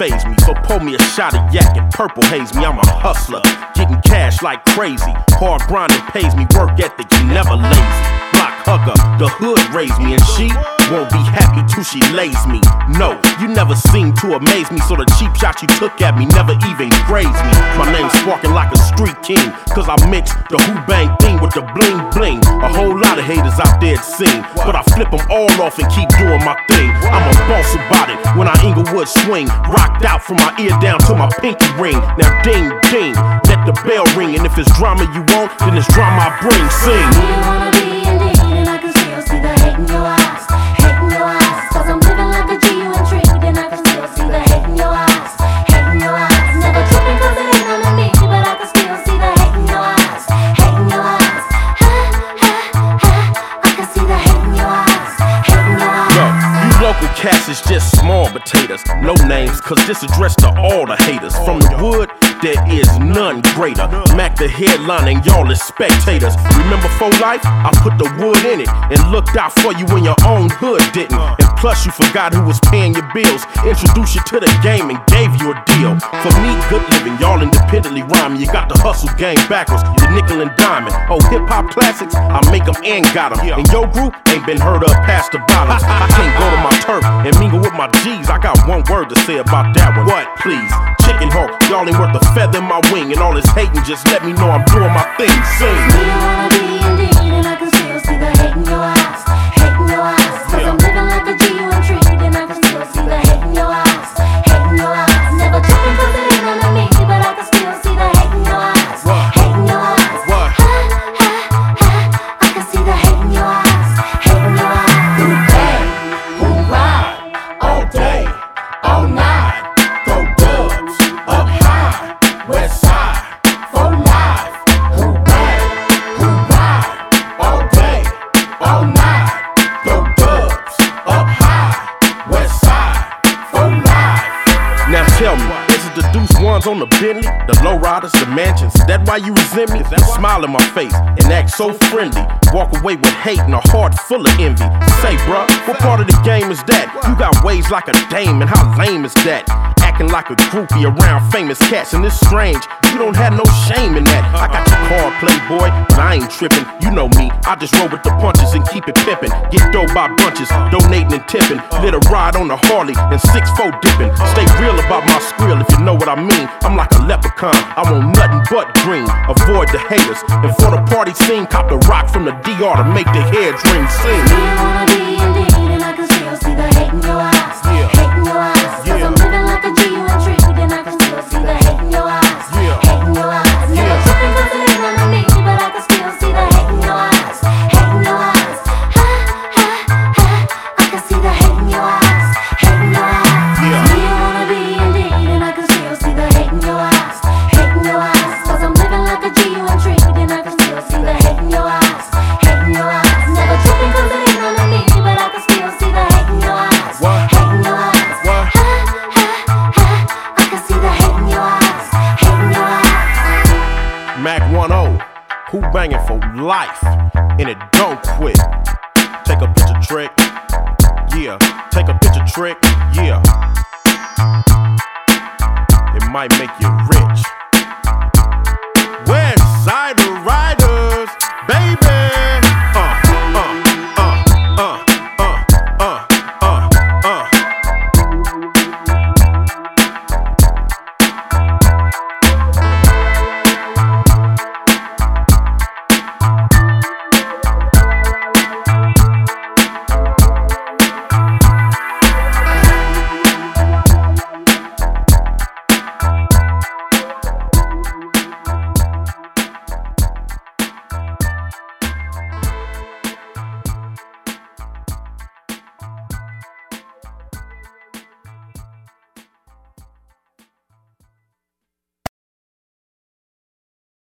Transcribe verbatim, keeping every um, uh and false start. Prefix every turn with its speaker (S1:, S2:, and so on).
S1: faze me. So pour me a shot of yak and purple haze me. I'm a hustler, getting cash like crazy. Hard grinding pays me, work ethic, you never lazy. Block hugger, the hood raised me, and she won't be happy till she lays me. No, you never seem to amaze me, so the cheap shot you took at me never even grazed me. My name's sparking like a street king, cause I mix the who bang thing with the bling bling. A whole lot of haters out there it seem, but I flip them all off and keep doing my thing. I'm a boss about it when I Inglewood swing, rocked out from my ear down to my pinky ring. Now ding ding, let the bell ring, and if it's drama you want, then it's drama I bring. Sing.
S2: You wanna be indeed, and I can still see the hate in your eyes, hate in your eyes. Cause I'm living like a G, you intrigued, and I can still see the hate in your eyes, hate in your eyes. Never tripping cause it ain't none of me, but I can still see the hate in your eyes, hate in your eyes. Ha, ha, ha, I can see the hate in your eyes, hate in your eyes.
S1: Yo, you local cats is just small potatoes, no names, cause this addressed to all the haters. From the wood, there is none greater. Mac the headline and y'all is spectators. Remember for life? I put the wood in it and looked out for you when your own hood didn't. And plus you forgot who was paying your bills. Introduced you to the game and gave you a deal. For me, good living, y'all independently rhyming. You got the hustle game backwards, the nickel and diamond. Oh, hip hop classics, I make them and got them. And your group ain't been heard of past the bottoms. I can't go to my turf and mingle with my G's. I got one word to say about that one. What? Please. Chicken hawk, y'all ain't worth a feather in my wing. And all this hating, just let me know I'm doing my thing. Sing.
S2: You wanna be indeed, and I can still see the hate in your eyes, hate in your eyes. Cause I'm living like a G, you intrigued, and I can still see the hate in your eyes, hate in your eyes. Never tripping cause it ain't none of me, but I can still see the hate in your eyes, hate in your eyes.
S1: What?
S2: Ha, ha, ha, I can see the hate in your eyes, hate in your eyes.
S3: Who bang, who ride, all day, all night. Throw dubs, up high, west side, for life. Who bang, who ride, all day, all night. Throw dubs, up high, west side, for life.
S1: Now tell me, is it the deuce ones on the Bentley, the low riders, the mansions? That why you resent me? You smile in my face and act so friendly. Walk away with hate and a heart full of envy. Say, bruh, what part of the game is that? You got ways like a dame, and how lame is that? Acting like a groupie around famous cats, and it's strange, you don't have no shame in that. I got your card, playboy, but I ain't tripping. You know me, I just roll with the punches and keep it pimping. Get dough by bunches, donating and tipping. Lit a ride on the Harley and six four dipping. Stay real about my skrill if you know what I mean. I'm like a leprechaun, I want nothing but green. Avoid the haters, and for the party scene, cop the rock from the D R to make the heads ring sing.
S2: You wanna be indeed, and I can still see the hate in your eyes, hate in your eyes. Cause I'm living like a G, you intrigued, and I can still see the hate in your eyes, hate in your eyes. Never tripping cause it ain't none of me, but I can still see the hate in your eyes, hate in your eyes. Ha, ha, ha, I can see the hate in your eyes, hate in your eyes. You wanna be indeed, and I can still see the hate in your eyes, hate in your eyes. Cause I'm living like a G, you intrigued, and I can still see the hate in your eyes, hate in your eyes. Never tripping cause it ain't none of me, but I can still see the hate in your eyes, hate in your eyes. Ha, ha, ha, I can see the hate in your eyes, hate in your eyes.
S1: Mac one oh, who banging for life, and it don't quit. Take a picture trick, yeah. Take a picture trick, yeah. It might make you rich.